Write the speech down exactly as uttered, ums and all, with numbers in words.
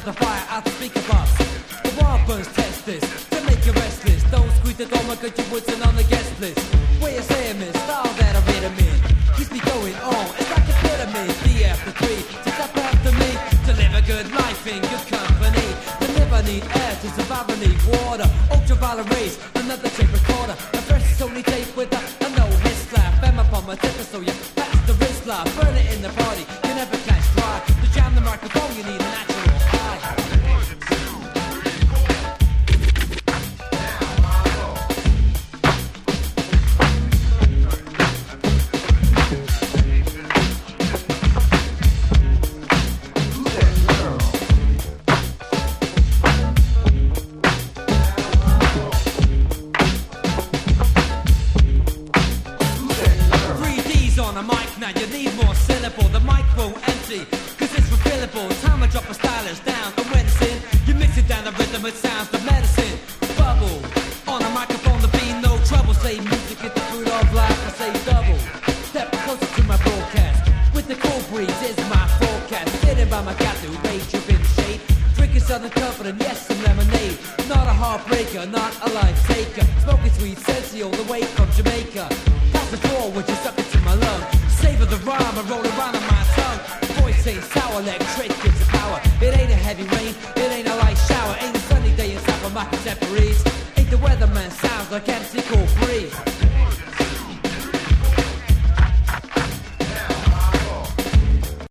sounds the fire out the speaker box. The wild birds test this to make you restless. Don't squeeze the door, cause you wasn't on the guest list. Where you say miss, style that I made a in. Keeps me going on, it's like a pyramid. The after three, just up after me. To live a good life in good company. To live I need air, to survive I need water. Ultraviolet rays, another tape recorder. A fresh Sony tape with a, a no head slap. Bam up on my tip so you pass the wrist slap. Burn it in the party, you never catch dry. To jam the microphone you need a natural high. On a mic now, you need more syllable. The mic won't empty, cause it's refillable. Time I drop a stylus down, and when it's in, you mix it down the rhythm, it sounds the medicine. Bubble, on a microphone, there be no trouble. Say music is the food of life, I say double. Step closer to my broadcast, with the cool breeze is my forecast. Sitting by my cat, rage up in the shade. Drinking Southern Comfort and yes, some lemonade. Not a heartbreaker, not a life taker. Smoking sweet sensei all the way from Jamaica. Pass the floor, would you suck it to my lung? Savor the rhyme, I roll around on my tongue. Voice ain't sour, electric gives it power. It ain't a heavy rain, it ain't a light shower. Ain't a sunny day in South of my contemporaries. Ain't the weatherman, sounds like M C Cool Breeze.